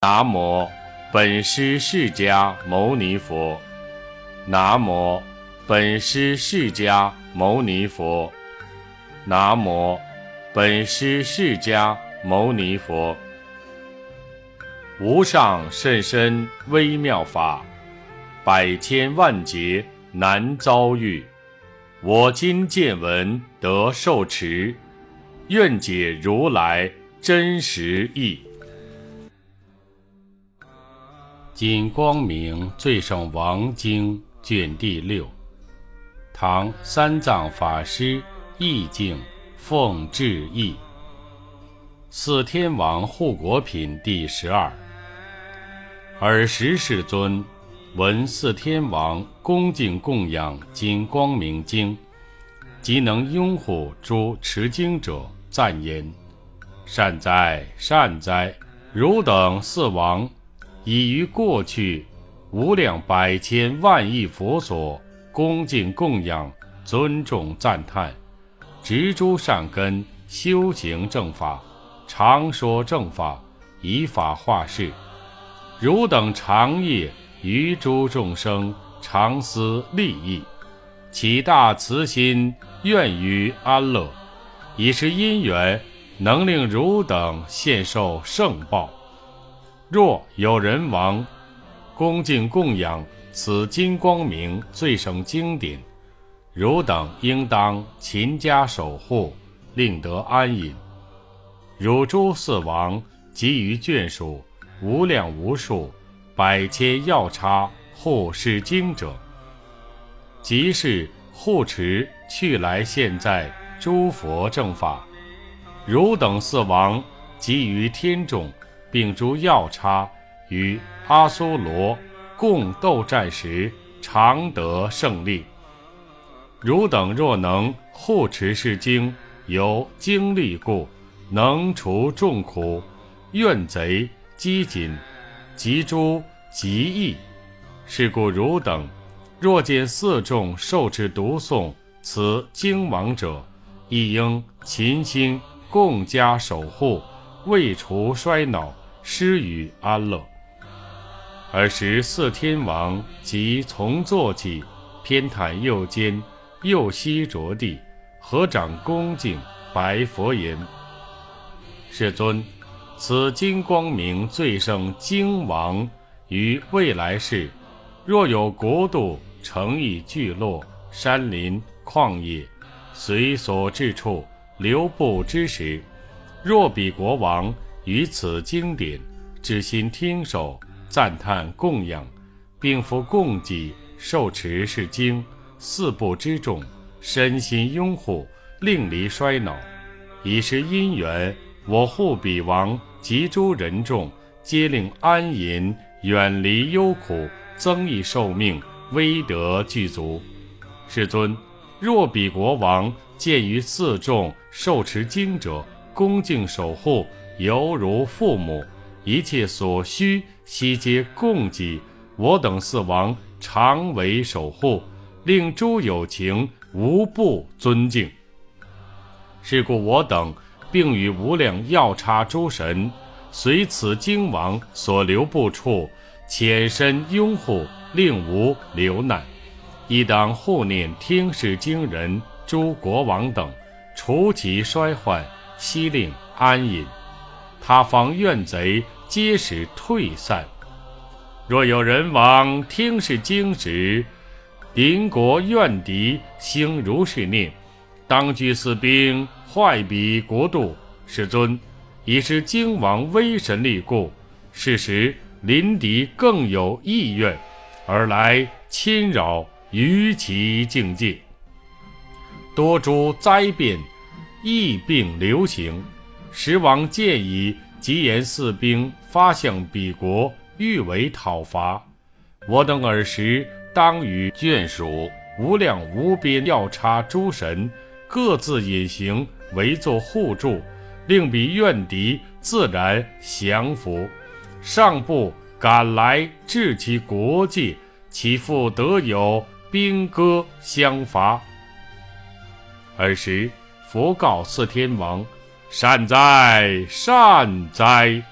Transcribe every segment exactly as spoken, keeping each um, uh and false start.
南无本师释迦牟尼佛。南无本师释迦牟尼佛。南无本师释迦牟尼佛。无上甚深微妙法，百千万劫难遭遇。我今见闻得受持，愿解如来真实义。金光明最胜王经卷第六，唐三藏法师义境奉制译，四天王护国品第十二。尔时世尊闻四天王恭敬供养金光明经，即能拥护诸持经者，赞言：善哉善哉！汝等四王已于过去无量百千万亿佛所恭敬供养，尊重赞叹，植诸善根，修行正法，常说正法，以法化世。汝等长夜于诸众生常思利益，起大慈心，愿于安乐，以是因缘，能令汝等现受圣报。若有人王恭敬供养此金光明最胜经典，汝等应当勤加守护，令得安隐。汝诸四王给予眷属无量无数百千药叉护世经者，即是护持去来现在诸佛正法。汝等四王给予天众并诸药叉与阿苏罗共斗战时，常得胜利。汝等若能护持是经，由经力故，能除众苦，怨贼饥馑及诸疾疫。是故汝等若见四众受持读诵此经王者，亦应勤心共加守护，为除衰恼，施予安乐。尔时四天王即从坐起，偏袒右肩，右膝着地，合掌恭敬白佛言：世尊，此金光明最胜经王于未来世，若有国度、城邑、聚落、山林、旷野，随所至处流布之时，若彼国王于此经典至心听受，赞叹供养，并复供给受持是经，四部之众身心拥护，令离衰恼。以是因缘，我护彼王及诸人众，皆令安隐，远离忧苦，增益寿命，威德具足。世尊，若彼国王见于四众受持经者恭敬守护，犹如父母，一切所需悉皆供给，我等四王常为守护，令诸有情无不尊敬。是故我等并与无量药叉诸神，随此经王所留布处，潜身拥护，令无流难。亦当护念听是经人诸国王等，除其衰患，悉令安隐。他方怨贼皆使退散。若有人王听是经时，邻国怨敌兴如是念，当具四兵，坏彼国度。世尊，以是经王威神力故，是时邻敌更有意愿，而来侵扰于其境界。多诸灾变，疫病流行，时王见已，即言四兵发向彼国，欲为讨伐。我等尔时当与眷属无量无边药叉诸神，各自隐形，为作护助，令彼怨敌自然降服。上部赶来至其国界，其复得有兵戈相伐。尔时佛告四天王：善哉善哉！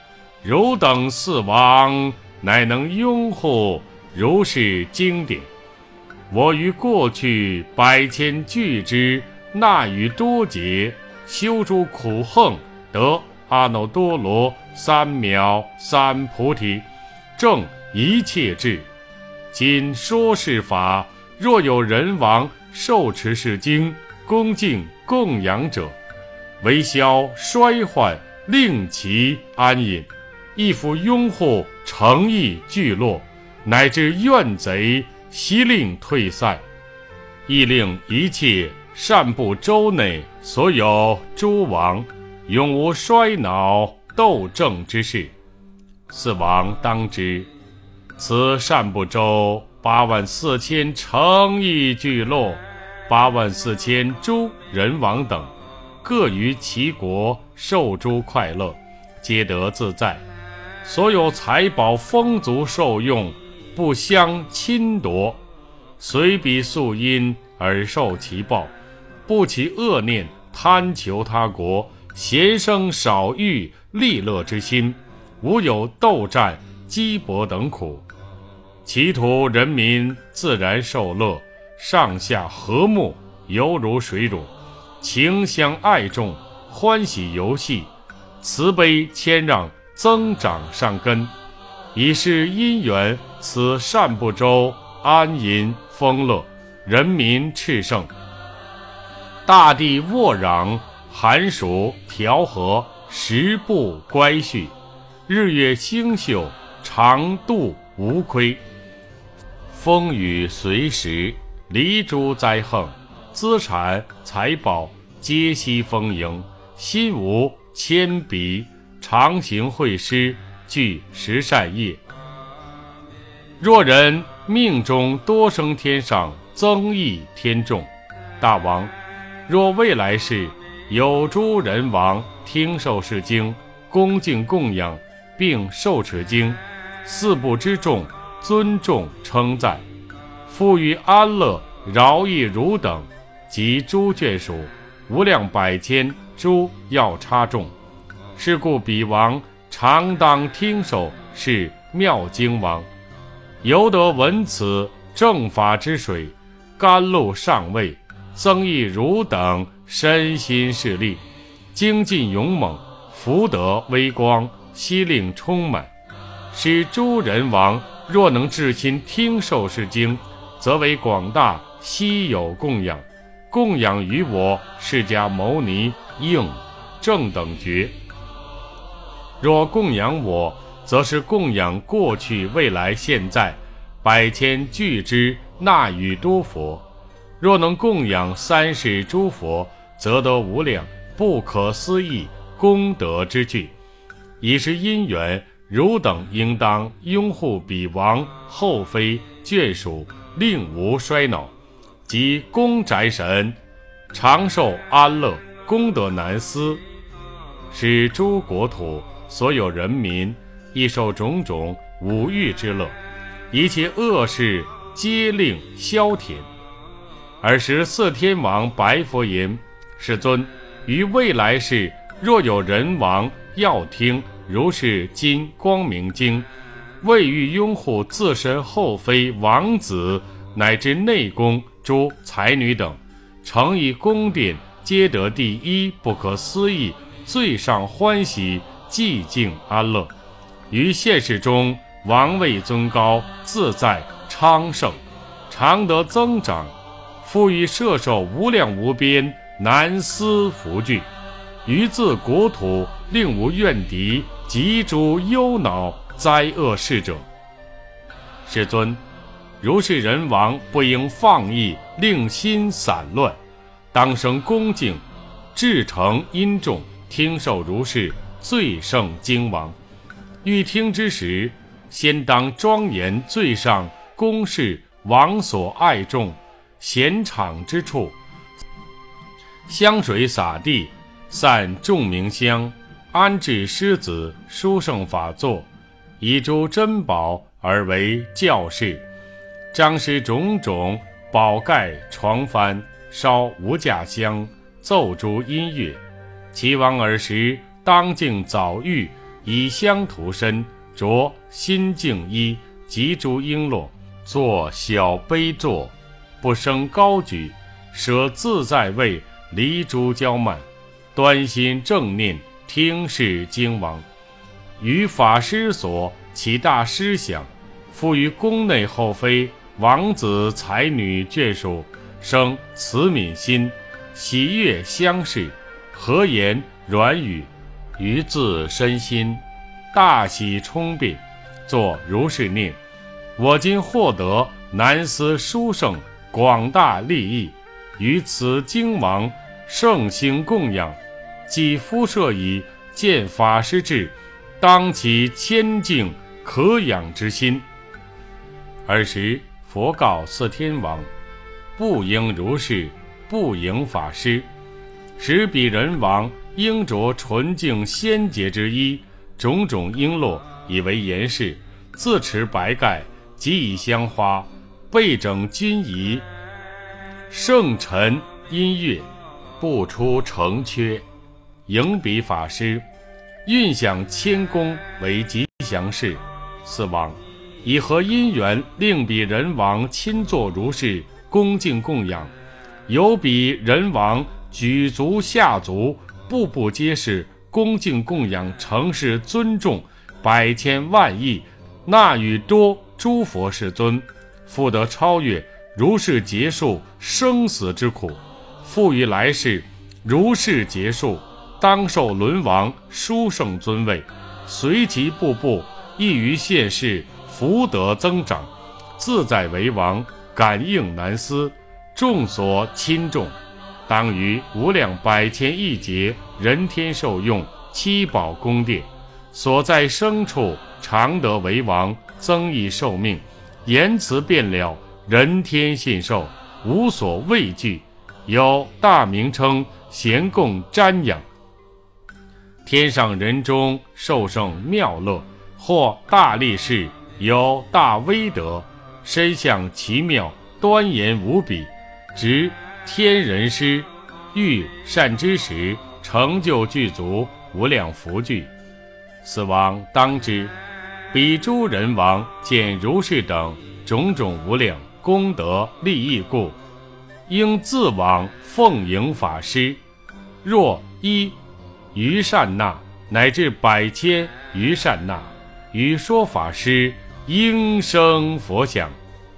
汝等四王乃能拥护如是经典。我于过去百千俱之纳于多劫，修诸苦行，得阿耨多罗三藐三菩提，正一切智。今说是法，若有人王受持是经，恭敬供养者，为消衰患，令其安隐，亦复拥护诚意聚落，乃至怨贼悉令退散，亦令一切善部洲内所有诸王永无衰恼斗争之事。四王当知，此善部洲八万四千诚意聚落，八万四千诸人王等，各于其国受诸快乐，皆得自在。所有财宝丰足受用，不相侵夺，随彼宿因而受其报，不起恶念，贪求他国，咸生少欲利乐之心，无有斗战击搏等苦。其土人民自然受乐，上下和睦，犹如水乳，情相爱重，欢喜游戏，慈悲谦让，增长善根，以是因缘，此善部洲安隐丰乐，人民炽盛，大地沃壤，寒暑调和，时不乖序，日月星宿，常度无亏。风雨随时，离诸灾横，资产财宝皆悉丰盈，心无铅笔，常行会师，具十善业。若人命中多生天上，增益天众。大王，若未来世有诸人王听受是经，恭敬供养，并受持经，四部之众尊重称赞，富裕安乐，饶益汝等及诸眷属，无量百千诸要差众。是故彼王常当听受是妙经王，犹得闻此正法之水，甘露上位，增益汝等身心势力，精进勇猛，福德微光，悉令充满。使诸人王若能至心听受是经，则为广大稀有供养，供养于我释迦牟尼应正等觉。若供养我，则是供养过去未来现在百千俱之那语多佛。若能供养三世诸佛，则得无量不可思议功德之具。以是因缘，汝等应当拥护彼王后妃眷属，令无衰恼，及宫宅神长寿安乐，功德难思，使诸国土所有人民亦受种种五欲之乐，一切恶事皆令消填。尔时四天王白佛言：世尊，于未来世若有人王要听如是今光明经，为欲拥护自身后妃王子乃至内宫诸才女等，诚以宫殿，皆得第一不可思议最上欢喜寂静安乐。于现世中王位尊高，自在昌盛，常得增长，富裕摄受无量无边难思福聚。于自国土令无怨敌及诸忧恼灾恶事者。世尊，如是人王不应放逸，令心散乱，当生恭敬，至诚殷重，听受如是最胜经王。欲听之时，先当庄严最上宫室王所爱众，闲场之处，香水洒地，散众明香，安置狮子，殊胜法座，以诸珍宝而为教室，张施种种宝盖床幡，烧无价香，奏诸音乐。其王尔时当敬早浴， 以香涂身，着新净衣，及诸璎珞，坐小卑坐，不生高举，舍自在位，离诸骄慢，端心正念，听是经王。于法师所，其大师想，复于宫内后妃、王子才女眷属，生慈悯心，喜悦相视，和言软语，于自身心，大喜冲变，作如是念：我今获得南思殊胜广大利益，于此经王盛行供养，即敷设以见法师智，当其谦敬可养之心。尔时佛告四天王：不应如是，不迎法师。使彼人王应着纯净仙洁之衣，种种璎珞以为严饰，自持白盖，即以香花，备整金仪，圣尘音乐，不出城阙，迎彼法师，运享千宫为吉祥事。四王以何因缘令彼人王亲作如是恭敬供养？有彼人王举足下足，步步皆是恭敬供养，诚是尊重，百千万亿，那与多诸佛世尊，复得超越如是结束生死之苦，复于来世如是结束，当受轮王殊胜尊位，随其步步，亦于现世福德增长，自在为王，感应难思，众所亲重，当于无量百千亿劫人天受用，七宝宫殿，所在生处常得为王，增益寿命，言辞变了，人天信受，无所畏惧，有大名称，咸供瞻仰。天上人中受胜妙乐，或大力士，有大威德，身相奇妙，端严无比，执天人师，欲善知识，成就具足，无量福聚。此王当知，彼诸人王见如是等种种无量功德利益故，应自往奉迎法师，若一余善那，乃至百千余善那，于说法师应生佛想。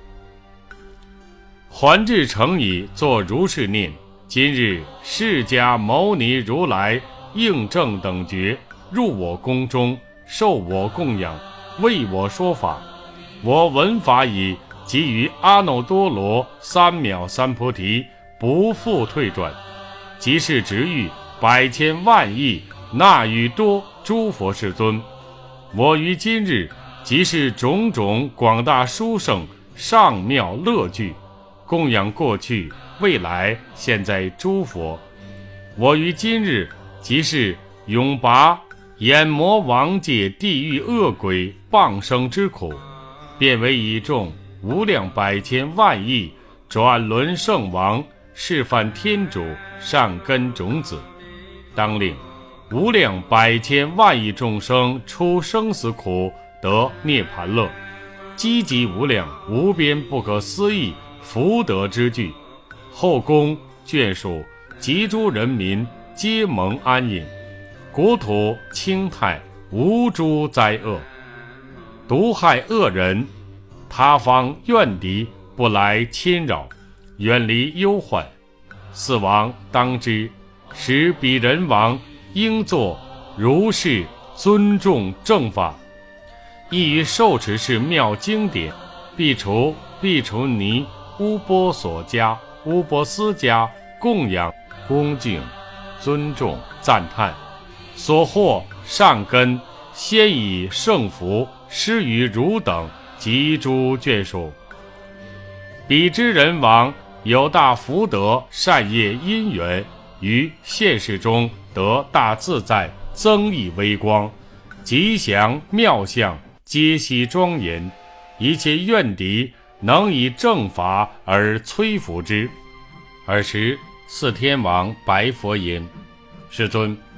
还至诚矣，作如是念：今日释迦牟尼如来应正等觉，入我宫中，受我供养，为我说法。我闻法已，即于阿耨多罗三藐三菩提，不复退转。即是值遇百千万亿那与多诸佛世尊。我于今日即是种种广大殊胜上妙乐具，供养过去未来现在诸佛。我于今日即是永拔阎魔王界地狱恶鬼谤生之苦，变为以众无量百千万亿转轮圣王，示范天主善根种子，当令无量百千万亿众生出生死苦，得涅槃乐，积集无量无边不可思议福德之具，后宫眷属及诸人民皆蒙安隐，国土清泰，无诸灾厄，毒害恶人，他方怨敌不来侵扰，远离忧患。四王当知，使彼人王应作如是尊重正法，亦于受持是妙经典，必除必除尼乌波所家、乌波斯家供养恭敬尊重赞叹，所获善根，先以圣福施于汝等及诸眷属。彼之人王有大福德善业因缘，于现世中得大自在，增益微光，吉祥妙相，皆悉庄严，一切怨敌能以正法而摧伏之。尔时四天王白佛言：世尊，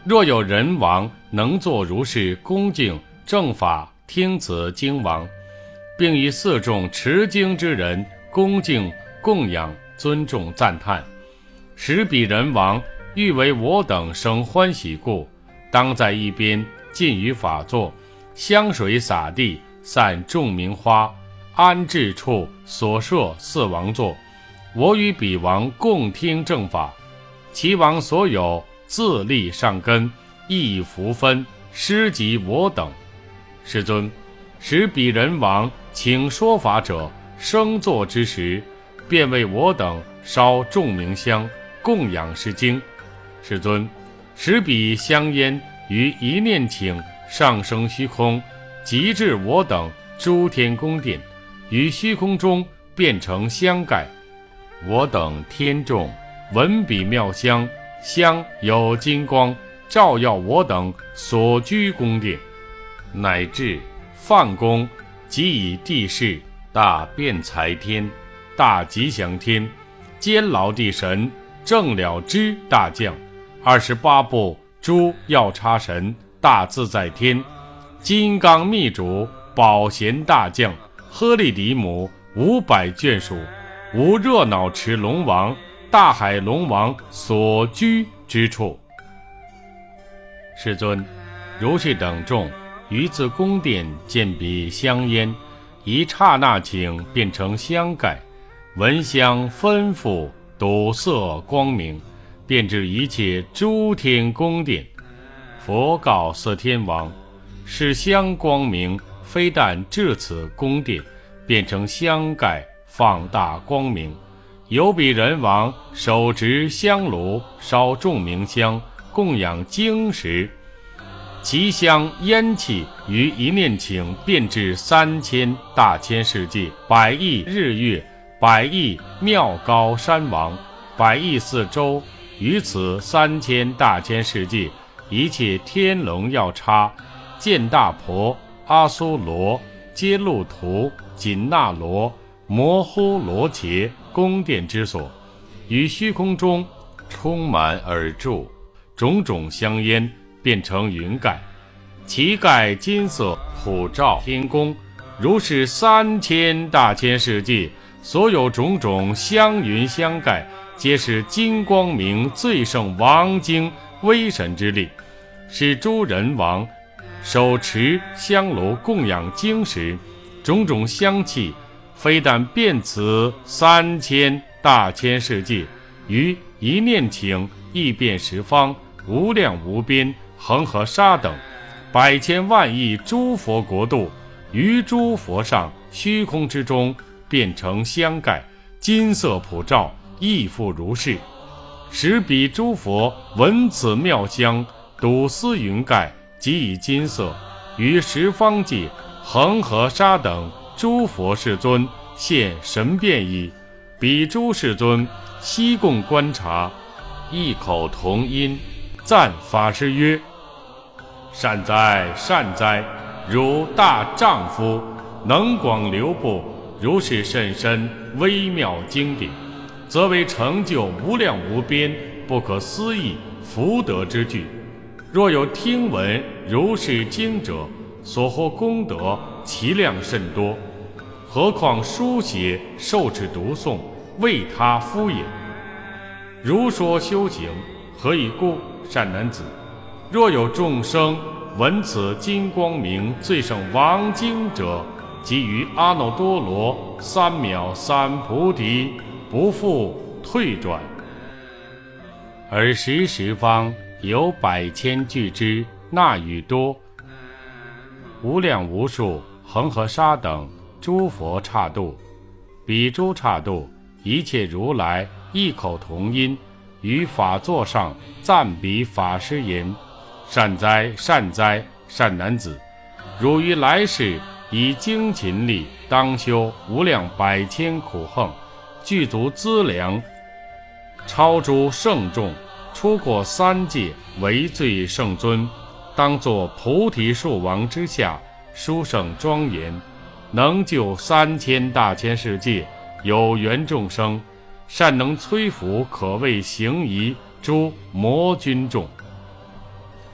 若有人王能作如是恭敬正法听此经王，并以四众持经之人恭敬供养尊重赞叹，使彼人王欲为我等生欢喜故，当在一边尽于法座，香水洒地，散众名花，安置处所设四王座，我与彼王共听正法。其王所有自立上根，亦福分施及我等。世尊，使彼人王请说法者生坐之时，便为我等烧众名香，供养是经。世尊，使彼香烟于一念请上升虚空，即至我等诸天宫殿，于虚空中变成香盖。我等天众闻彼妙香，香有金光，照耀我等所居宫殿，乃至梵宫，即以地势大辩才天、大吉祥天、监牢地神、正了知大将、二十八部诸药叉神、大自在天、金刚密主、宝贤大将、诃利迪母五百眷属，无热闹池龙王、大海龙王所居之处。世尊，如是等众于自宫殿见彼香烟，一刹那请变成香盖，闻香吩咐睹色光明，遍至一切诸天宫殿。佛告四天王，是香光明非但至此宫殿变成香盖，放大光明，有彼人王手执香炉，烧众名香，供养经时，其香烟气于一念请遍至三千大千世界，百亿日月，百亿妙高山王，百亿四周，于此三千大千世界，一切天龙药叉、见大婆、阿苏罗、揭露图、紧那罗、摩呼罗伽宫殿之所，于虚空中充满而住，种种香烟变成云盖，其盖金色普照天宫，如是三千大千世界，所有种种香云香盖，皆是金光明最胜王经威神之力。使诸人王手持香炉供养经时，种种香气非但遍此三千大千世界，于一念请亦遍十方无量无边恒河沙等百千万亿诸佛国度，于诸佛上虚空之中变成香盖，金色普照，亦复如是。使彼诸佛闻此妙香，睹思云盖，即以金色于十方界恒河沙等诸佛世尊现神变矣。彼诸世尊悉共观察，异口同音赞法师曰：善哉善哉，汝大丈夫，能广流布，如是甚深微妙经典，则为成就无量无边不可思议福德之具。若有听闻如是经者，所获功德其量甚多，何况书写受持读诵，为他敷衍。如说修行，何以故？善男子，若有众生闻此金光明最胜王经者，即于阿耨多罗三藐三菩提不复退转。尔时十方有百千俱之那语多，无量无数恒河沙等诸佛刹度，彼诸刹度一切如来异口同音，于法座上赞彼法师言：善哉善哉，善男子，汝于来世以精勤力当修无量百千苦行，具足资粮，超诸圣众，出过三界，为最圣尊，当作菩提树王之下，殊胜庄严，能救三千大千世界有缘众生，善能摧伏可谓行仪诸魔军众。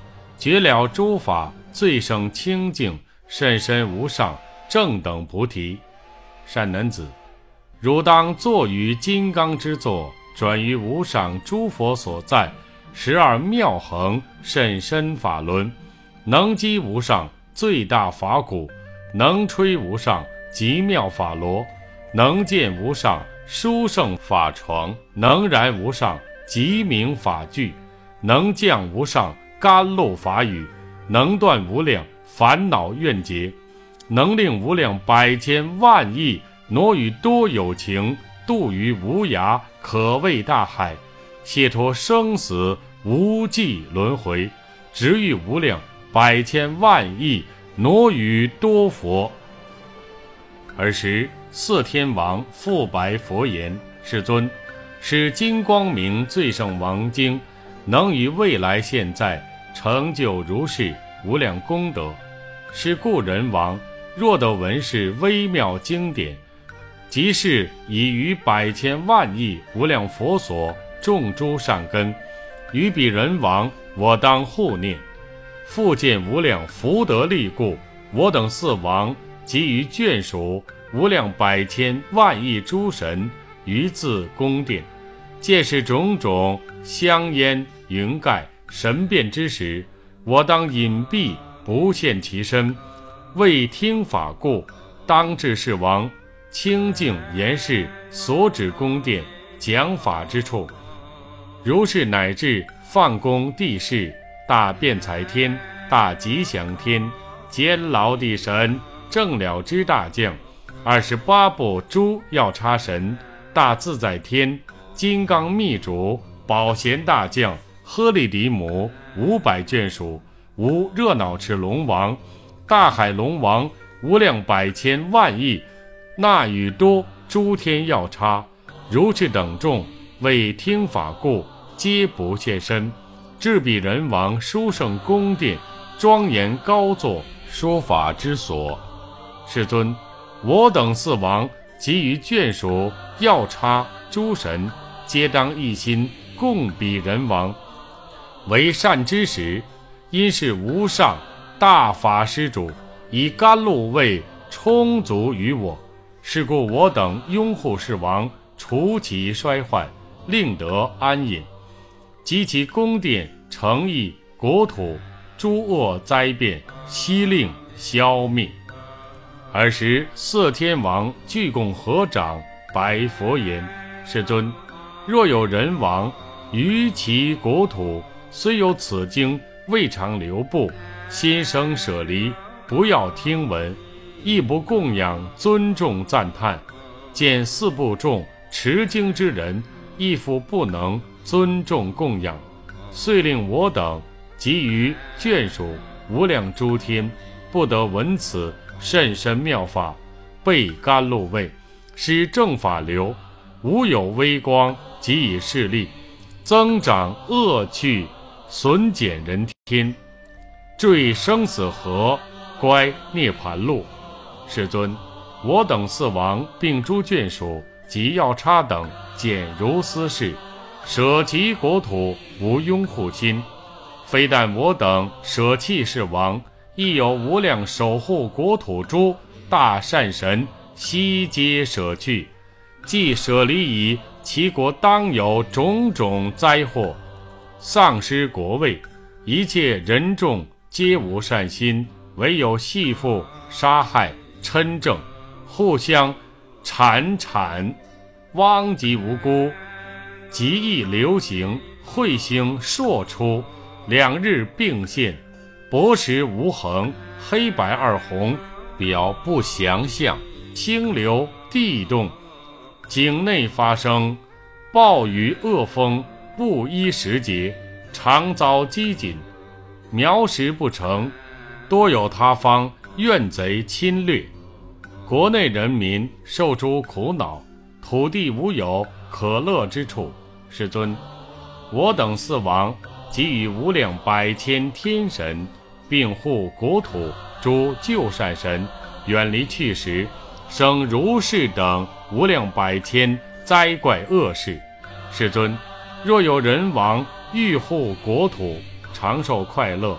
绝了诸法，最胜清净，甚深无上，正等菩提。善男子，汝当坐于金刚之座，转于无上诸佛所在十二妙恒甚深法轮，能击无上最大法鼓，能吹无上极妙法螺，能见无上殊胜法床，能燃无上极明法具，能降无上甘露法雨，能断无量烦恼怨结，能令无量百千万亿挪于多有情，渡于无涯可畏大海，解脱生死无际轮回，直欲无量百千万亿挪于多佛。尔时四天王复白佛言：世尊，是金光明最胜王经，能于未来现在成就如是无量功德。是故人王若得闻是微妙经典，即是已于百千万亿无量佛所种诸善根，于彼人王我当护念。复见无量福德力故，我等四王即于眷属无量百千万亿诸神于自宫殿，见是种种香烟云盖神变之时，我当隐蔽不现其身，为听法故，当至世王清净严饰所指宫殿讲法之处，如是乃至放宫地势、大辩才天、大吉祥天、监牢地神、正了之大将、二十八部诸药叉神、大自在天、金刚密主、宝贤大将、诃利迪母、五百眷属、无热闹池龙王、大海龙王、无量百千万亿那与多诸天药叉，如是等众为听法故，皆不现身，至彼人王殊胜宫殿庄严高座说法之所。世尊，我等四王及于眷属药叉诸神，皆当一心供彼人王。为善之时，因是无上大法施主，以甘露味充足于我，是故我等拥护世王，除其衰患，令得安隐，及其宫殿诚意国土诸恶灾变，悉令消灭。尔时四天王俱共合掌，白佛言：世尊，若有人王于其国土，虽有此经，未尝留步，心生舍离，不要听闻，亦不供养尊重赞叹，见四部众持经之人，亦复不能尊重供养，遂令我等及于眷属无量诸天，不得闻此甚深妙法，被甘露味，使正法流，无有微光，即以势力增长恶趣，损减人天，坠生死河，乖涅盘路。世尊，我等四王并诸眷属及药叉等，见如斯事，舍其国土，无拥护心。非但我等舍弃世王，亦有无量守护国土诸大善神，悉皆舍去。既舍离矣，其国当有种种灾祸，丧失国位，一切人众皆无善心，唯有戏妇杀害嗔正，互相缠缠，汪及无辜，极易流行，彗星烁出，两日并现，薄时无恒，黑白二红，表不详相，星流地动，境内发生暴雨恶风，不依时节，常遭饥馑，苗食不成，多有他方怨贼侵略，国内人民受诸苦恼，土地无有可乐之处。世尊，我等四王及与无量百千天神，并护国土诸救善神，远离去时，生如是等无量百千灾怪恶事。世尊，若有人王欲护国土，长寿快乐，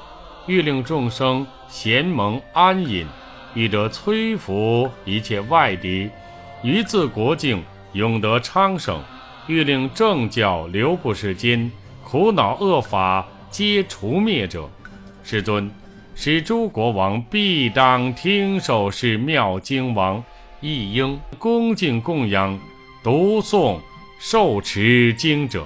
欲令众生咸蒙安隐，欲得摧伏一切外敌，于自国境永得昌盛，欲令正教流布世间，苦恼恶法皆除灭者，世尊，使诸国王必当听受是妙经王，亦应恭敬供养读诵受持经者。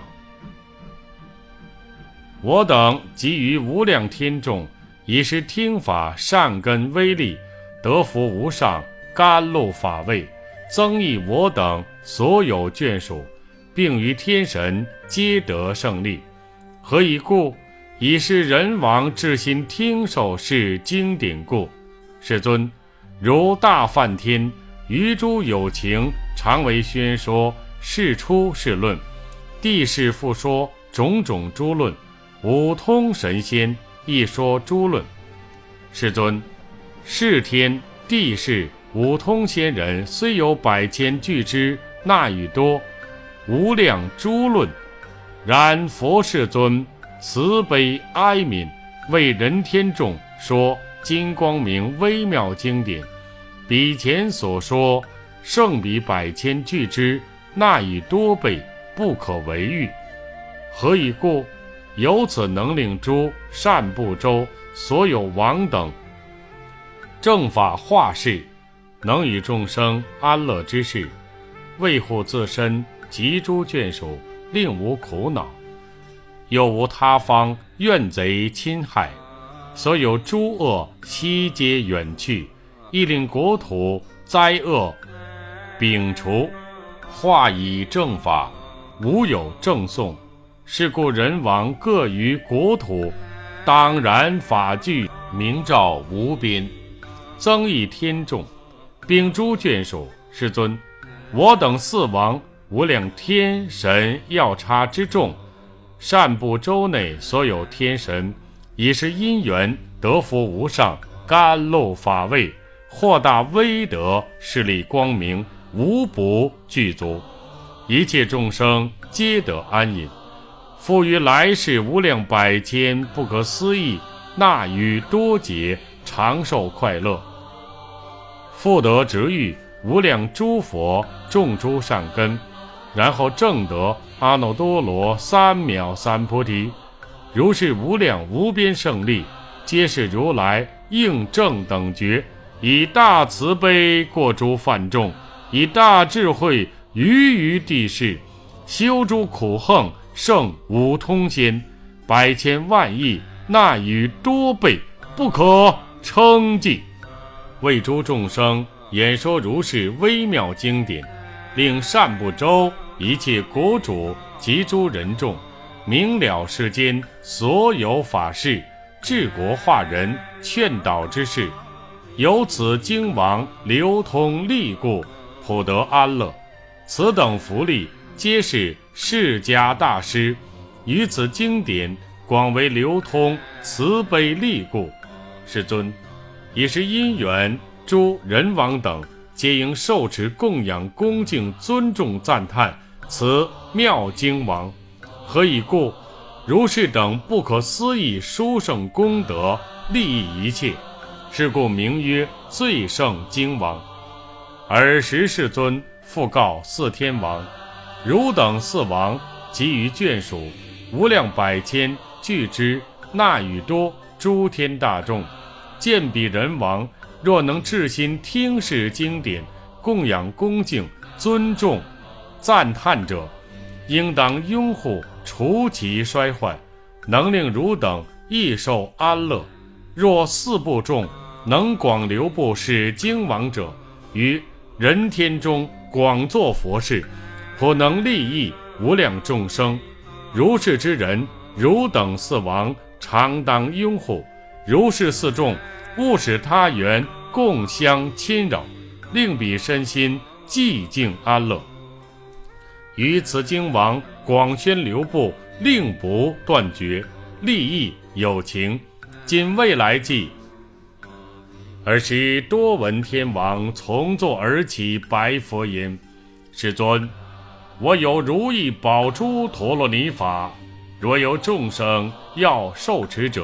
我等给予无量天众，以是听法善根威力，得福无上，甘露法味，增益我等所有眷属，并于天神皆得胜利。何以故？以是人王至心听受是经典故。世尊，如大梵天于诸有情，常为宣说是出是论，地势复说种种诸论，五通神仙亦说诸论。世尊，是天地势五通仙人虽有百千俱之那语多，无量诸论，然佛世尊慈悲哀悯，为人天众说金光明微妙经典，比前所说胜比百千俱之那语多倍，不可为喻。何以故？由此能令诸善部洲所有王等正法化世，能与众生安乐之事，为护自身及诸眷属，令无苦恼，又无他方怨贼侵害，所有诸恶悉皆远去，亦令国土灾恶摒除，化以正法，无有正颂。是故人王各于国土，当然法具，明照无边，增益天众，并诸眷属。世尊，我等四王无量天神要差之众，善部洲内所有天神，已是因缘得福无上，甘露法味，获大威德，势力光明，无不具足，一切众生皆得安隐，复于来世无量百千不可思议那语多劫，长寿快乐，复得值遇无量诸佛众诸善根，然后证得阿耨多罗三藐三菩提。如是无量无边胜利，皆是如来应正等觉，以大慈悲过诸犯众，以大智慧于于地势，修诸苦横，胜五通仙，百千万亿那语多倍，不可称计，为诸众生演说如是微妙经典，令善部洲一切国主及诸人众明了世间所有法事，治国化人，劝导之事，由此经王流通利故，普得安乐。此等福利皆是释迦大师于此经典广为流通，慈悲利故。世尊，以是因缘，诸人王等皆应受持供养恭敬尊重赞叹此妙经王。何以故？如是等不可思议殊胜功德，利益一切，是故名曰最胜经王。尔时世尊复告四天王，汝等四王及于眷属无量百千俱之那语多诸天大众，见彼人王若能至心听是经典，供养恭敬尊重赞叹者，应当拥护除其衰坏，能令汝等益受安乐。若四部众能广流布是经王者，于人天中广作佛事，普能利益无量众生。如是之人，汝等四王常当拥护。如是四众，勿使他缘共相侵扰，令彼身心寂静安乐。于此经王广宣流布，令不断绝，利益有情。今未来际，尔时多闻天王从座而起，白佛言：世尊，我有如意宝珠陀罗尼法，若有众生要受持者，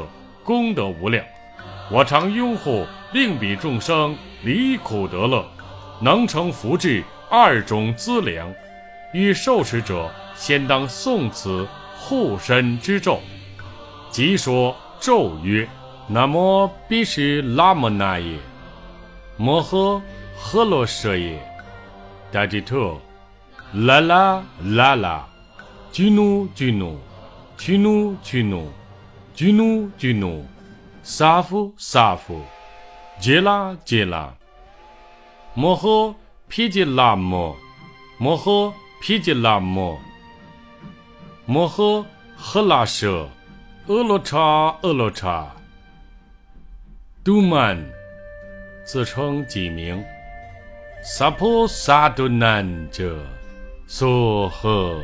功德无量。我常拥护令彼众生离苦得乐，能成福智二种资粮。欲受持者，先当诵此护身之咒。即说咒曰：南无必是拉摩那耶，摩诃诃罗舍耶，达吉特，啦啦啦啦，居努居努，屈努屈努，居努居努，萨夫萨夫，杰拉杰拉，摩诃毗吉拉摩，摩诃毗吉拉摩，摩诃诃拉舍，俄罗叉俄罗叉。杜曼自称己名，萨婆萨杜南者娑诃。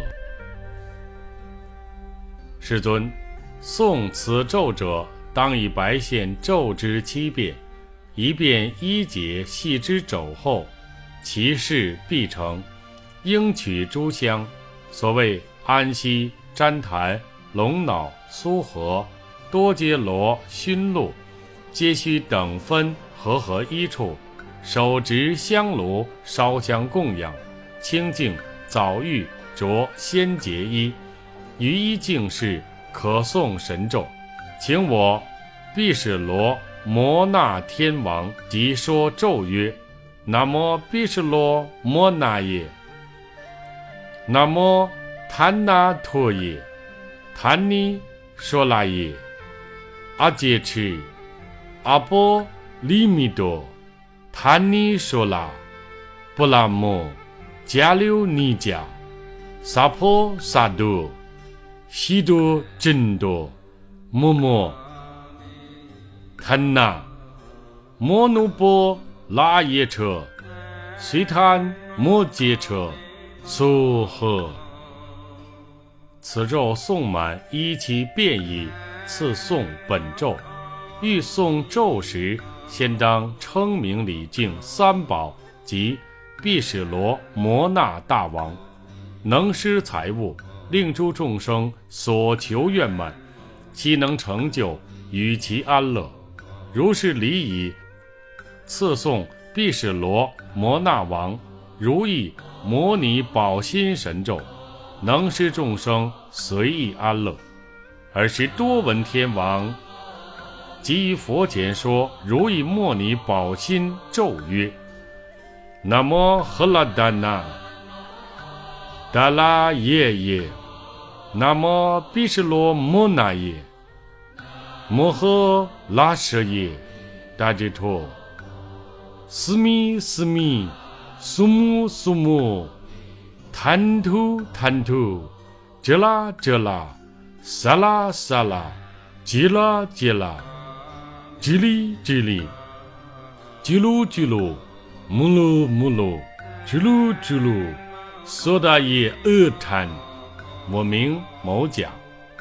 世尊，诵此咒者，当以白线咒之七遍，一遍一节系之肘后，其事必成。应取诸香，所谓安息、旃檀、龙脑、苏合、多揭罗、熏露，皆须等分合合一处，手执香炉烧香供养，清净早浴着先洁衣，于衣净室可诵神咒。请我毗湿罗摩那天王即说咒曰：南无毗湿罗摩那耶，南无檀那陀耶，檀尼说拉耶，阿杰持阿波利米多，檀尼说拉，布拉摩迦留尼迦，萨婆萨多，悉多真多，摩摩檀那摩努波拉耶车，随檀摩揭车，苏诃。此咒诵满依其遍已，次诵本咒。欲诵咒时，先当称名礼敬三宝及毗湿罗摩那大王，能施财物，令诸众生所求愿满，悉能成就，与其安乐。如是礼已，次诵毗湿罗摩那王如意摩尼宝心神咒，能施众生随意安乐。尔时多闻天王即于佛前说如意摩尼宝心咒曰：南无赫拉达那达拉耶耶，南无毗湿罗摩那耶，摩诃拉舍耶，达吉陀，斯密斯密，苏木苏木，贪图贪图，遮拉遮拉，萨拉萨拉，吉拉吉拉，吉利吉利，吉鲁吉鲁，木鲁木鲁，吉鲁吉鲁，索达耶阿贪。我名某甲，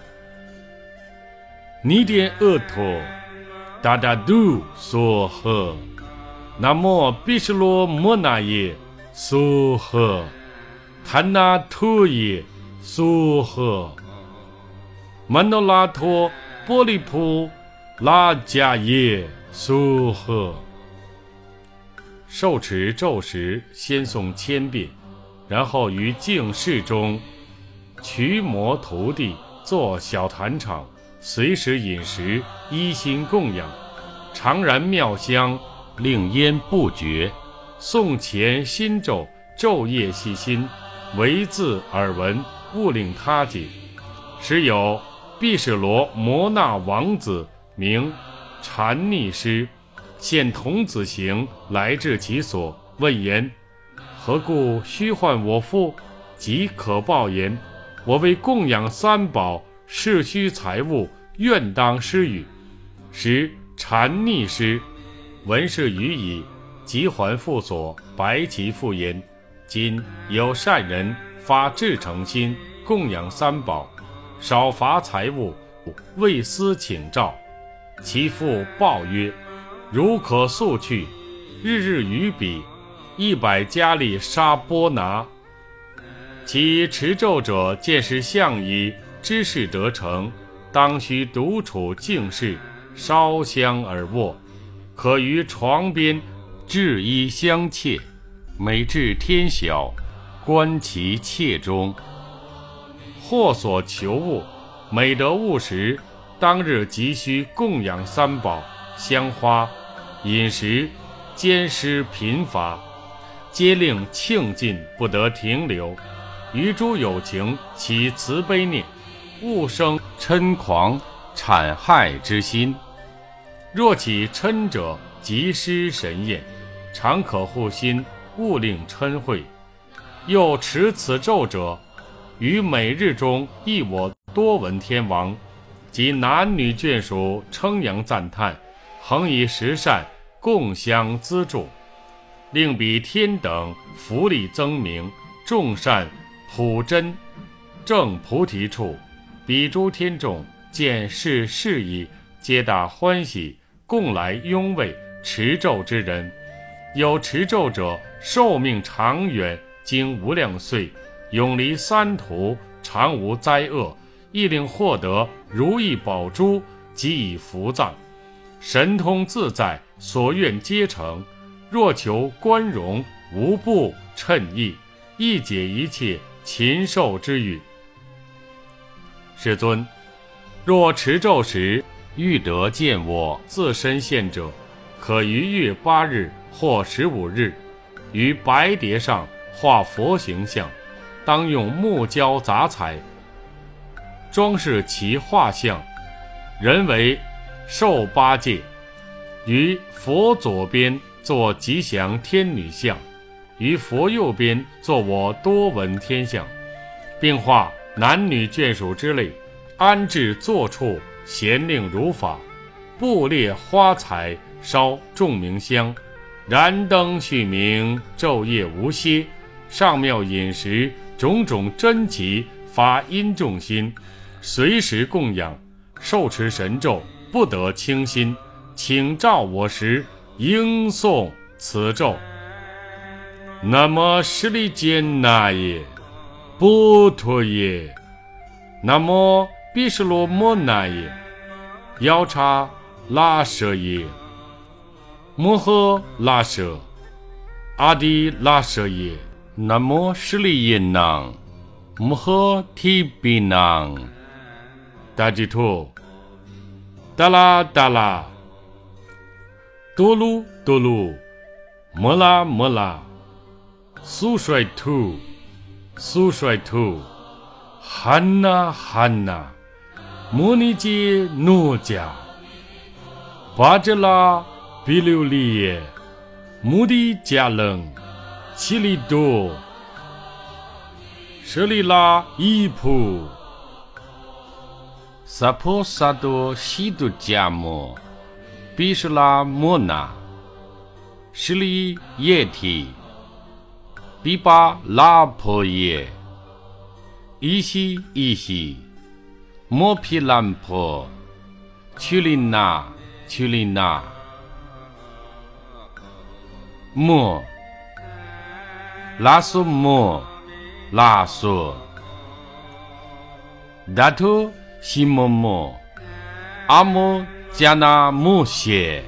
尼甸阿陀，达达杜娑诃。南无毗湿罗摩那耶，娑诃。檀那陀耶，娑诃。曼那拉陀波利普拉迦耶，娑诃。受持咒时，先诵千遍，然后于净室中驱魔涂地，作小坛场，随时饮食，依心供养，常燃妙香，令烟不绝。诵前心咒，昼夜细心，唯自耳闻，勿令他解。时有毗湿罗摩那王子名禅逆师，现童子形来至其所，问言：何故虚唤我父？即可报言：我为供养三宝，事需财物，愿当施予。时禅逆师闻是语已，即还父所，白其父言：今有善人发至诚心，供养三宝，少乏财物，为思请召。其父报曰：如可速去，日日于彼一百加利沙波拿。其持咒者见是相宜，知事得成，当须独处静室， 烧香而卧，可于床边置衣相切，每至天晓，观其切中。或所求物，每得物时，当日急需供养三宝、香花、饮食，兼施贫乏，皆令庆尽，不得停留。于诸有情，起慈悲念，勿生嗔狂谄害之心。若起嗔者，即失神验，常可护心，勿令嗔恚。又持此咒者，于每日中忆我多闻天王及男女眷属称扬赞叹，恒以十善共相资助，令彼天等福利增明，众善普真正菩提处。彼诸天众见是事矣，皆大欢喜，共来拥慰持咒之人。有持咒者，寿命长远，经无量岁，永离三途，常无灾厄，亦令获得如意宝珠，即以福藏，神通自在，所愿皆成。若求观荣，无不称意，亦解一切禽兽之语。世尊，若持咒时欲得见我自身现者，可于月八日或十五日，于白碟上画佛形象，当用木胶杂彩装饰其画像，人为受八戒。于佛左边作吉祥天女像，于佛右边作我多闻天像，并画男女眷属之类，安置坐处，咸令如法，布列花彩，烧众明香，燃灯续明，昼夜无歇，上妙饮食，种种珍奇，发殷重心，随时供养，受持神咒，不得轻心。请照我时，应诵此咒：那么释利揭那耶，波陀耶，那么毗湿罗摩那耶，腰叉拉舍耶，摩诃拉舍，阿底拉舍耶，那么释利耶囊，摩诃提比囊，达吉图，达拉达拉。多鲁多鲁，摩拉摩拉，苏衰图，苏衰图，汉娜汉娜，摩尼杰诺迦，巴杰拉比留利耶，穆迪加冷，奇里多，舍利拉伊普，萨婆萨多西多迦摩。毗湿拉摩那，释利耶提，毗巴拉婆耶，伊西伊西，摩毗兰婆，屈林那屈林那，摩拉苏摩拉苏，达图西摩摩，阿摩迦那摩谢，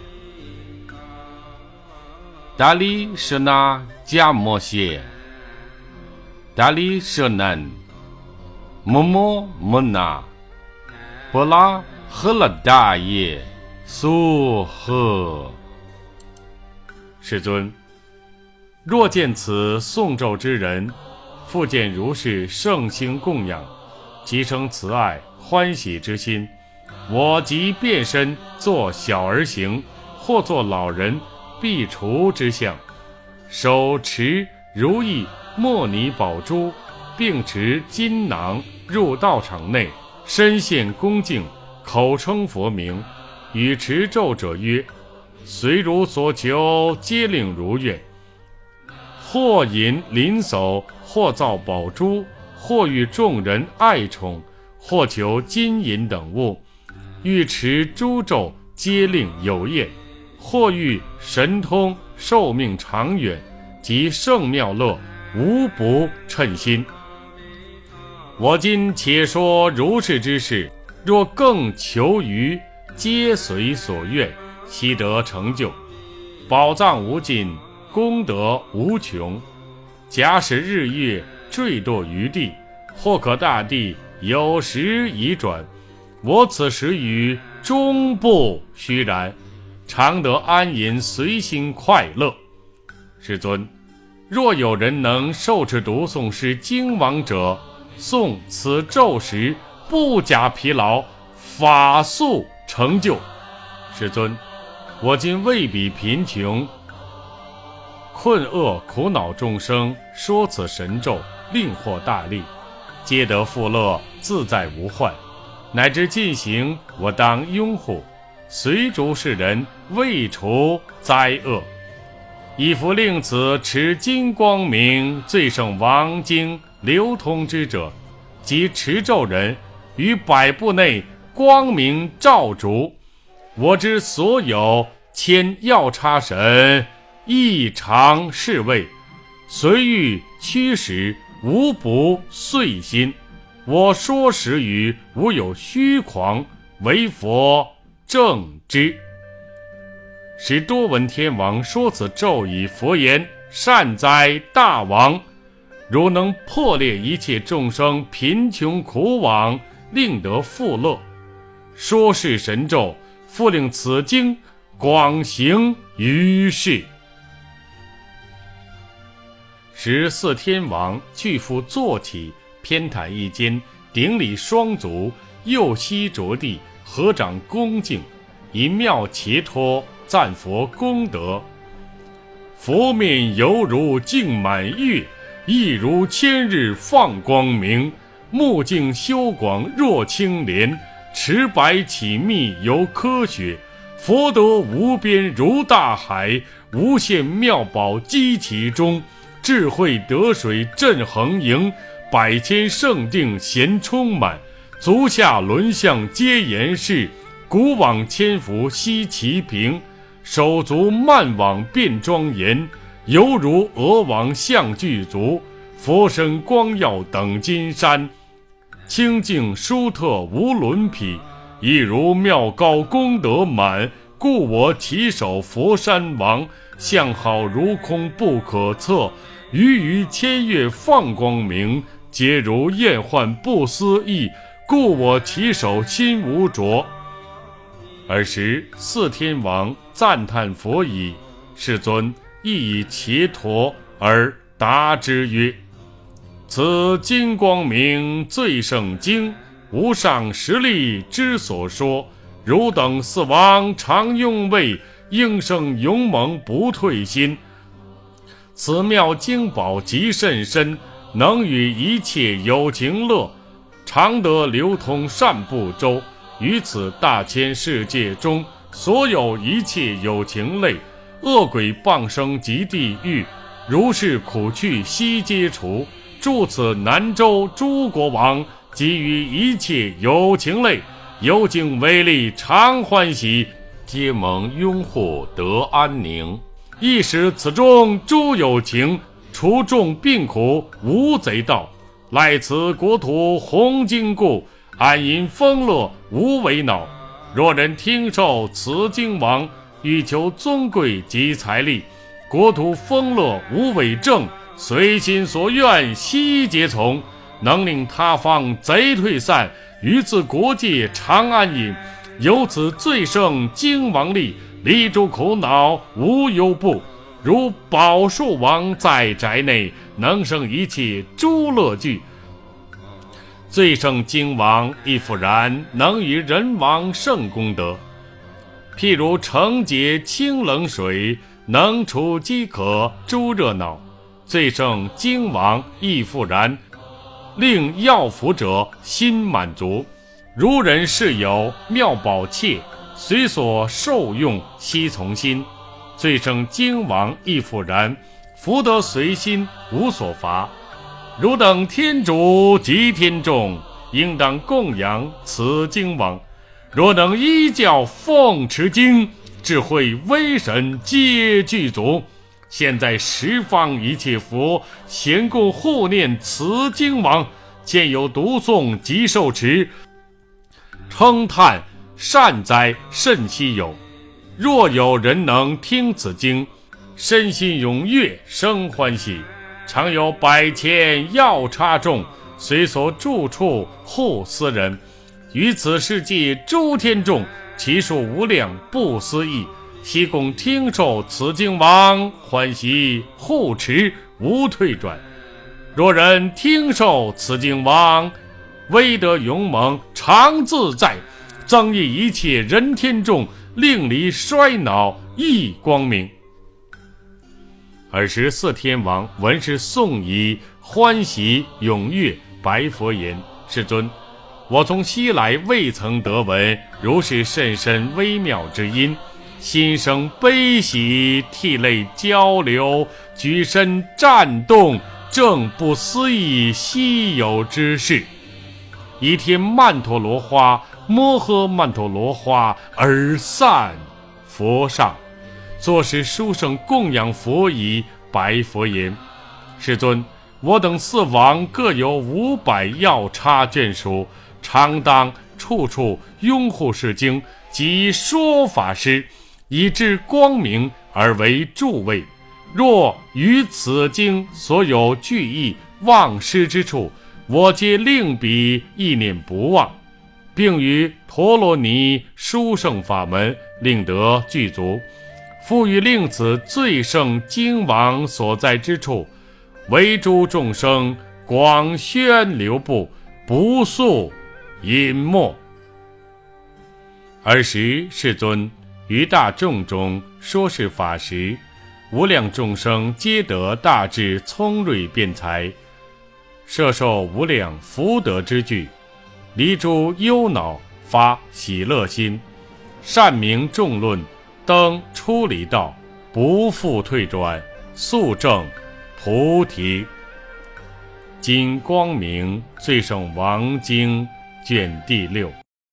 达利舍那迦摩谢，达利舍南，摩摩摩那，波拉赫勒大耶，苏呵。世尊，若见此诵咒之人，复见如是圣心供养，即生慈爱欢喜之心，我即变身作小儿形，或作老人必除之相，手持如意莫尼宝珠，并持金囊入道场内，身现恭敬，口称佛名，与持咒者曰：随如所求，皆令如愿。或引临叟，或造宝珠，或与众人爱宠，或求金银等物，欲持诸咒，皆令有验。或欲神通，寿命长远，及圣妙乐，无不称心。我今且说如是之事，若更求于皆随所愿，悉得成就。宝藏无尽，功德无穷。假使日月坠堕于地，或可大地有时移转，我此时于终不虚然，常得安隐随心快乐。世尊，若有人能受持读诵是经王者，诵此咒时不假疲劳，法速成就。世尊，我今未比贫穷困厄苦恼众生，说此神咒，令获大利，皆得富乐，自在无患，乃至进行，我当拥护，随逐世人，未除灾厄。以弗令此持金光明最胜王经流通之者，即持咒人，于百步内光明照烛。我之所有千药叉神，亦常侍卫，随欲驱使，无不遂心。我说实语，无有虚狂，为佛正之。使多闻天王说此咒语，佛言：善哉，大王！如能破裂一切众生贫穷苦网，令得富乐，说是神咒，复令此经广行于世。十四天王巨腹坐起，偏袒一肩，顶礼双足，右膝着地，合掌恭敬，以妙伽托赞佛功德。佛面犹如净满月，亦如千日放光明。目镜修广若青莲，持白起密犹科学。佛德无边如大海，无限妙宝积其中。智慧得水震横盈，百千圣定咸充满。足下轮相皆严饰，古往千伏悉齐平。手足曼网变庄严，犹如鹅王象具足。佛身光耀等金山，清净殊特无伦匹。亦如妙高功德满，故我起手佛山王。相好如空不可测，余余千月放光明。皆如焰幻不思议，故我起手心无着。尔时四天王赞叹佛已，世尊亦以伽陀而答之曰：此金光明最胜经，无上实力之所说。汝等四王常拥畏，应生勇猛不退心。此妙经宝极甚深，能与一切有情乐，常得流通善不周。于此大千世界中，所有一切有情类，恶鬼谤生及地狱，如是苦趣悉皆除。住此南州诸国王，给予一切有情类，有境为力，常欢喜，皆蒙拥护得安宁。亦使此中诸有情，除众病苦，无贼盗，赖此国土弘经故，安隐丰乐，无为恼。若人听受此经王，欲求尊贵及财力，国土丰乐，无为正，随心所愿，悉皆从。能令他方贼退散，于自国界常安隐。由此最胜经王力，离诸苦恼，无忧怖。如宝树王在宅内，能生一切诸乐具。最胜经王亦复然，能与人王胜功德。譬如澄洁清冷水，能除饥渴诸热闹。最胜经王亦复然，令要福者心满足。如人是有妙宝切，随所受用悉从心。最胜经王亦复然，福德随心，无所乏。汝等天主及天众，应当供养此经王。若能依教奉持经，智慧威神皆具足。现在十方一切佛咸共护念此经王，见有读诵及受持，称叹善哉，甚稀有！若有人能听此经，身心踊跃，生欢喜，常有百千药叉众，随所住处护斯人，于此世界诸天众，其数无量，不思议。悉共听受此经王，欢喜护持，无退转。若人听受此经王，威德勇猛，常自在，增益一切人天众，令离衰恼，益光明。尔时四天王闻是颂仪，欢喜踊跃，白佛言：世尊，我从西来未曾得闻如是甚深微妙之音，心生悲喜，涕泪交流，举身战动，正不思议稀有之事。一天曼陀罗花，摩诃曼陀罗花而散佛上，作是书生供养佛仪，白佛言：世尊，我等四王各有五百药叉眷属，常当处处拥护是经及说法师，以致光明而为助位。若于此经所有句意忘失之处，我皆令彼意念不忘，并于陀罗尼殊胜法门令得具足，复欲令此最胜经王所在之处，为诸众生广宣流布，不速隐没。尔时世尊于大众中说是法时，无量众生皆得大智聪锐辩才，摄受无量福德之具，离诸忧恼，发喜乐心，善明众论，登出离道，不复退转，速证菩提。金光明最胜王经卷第六。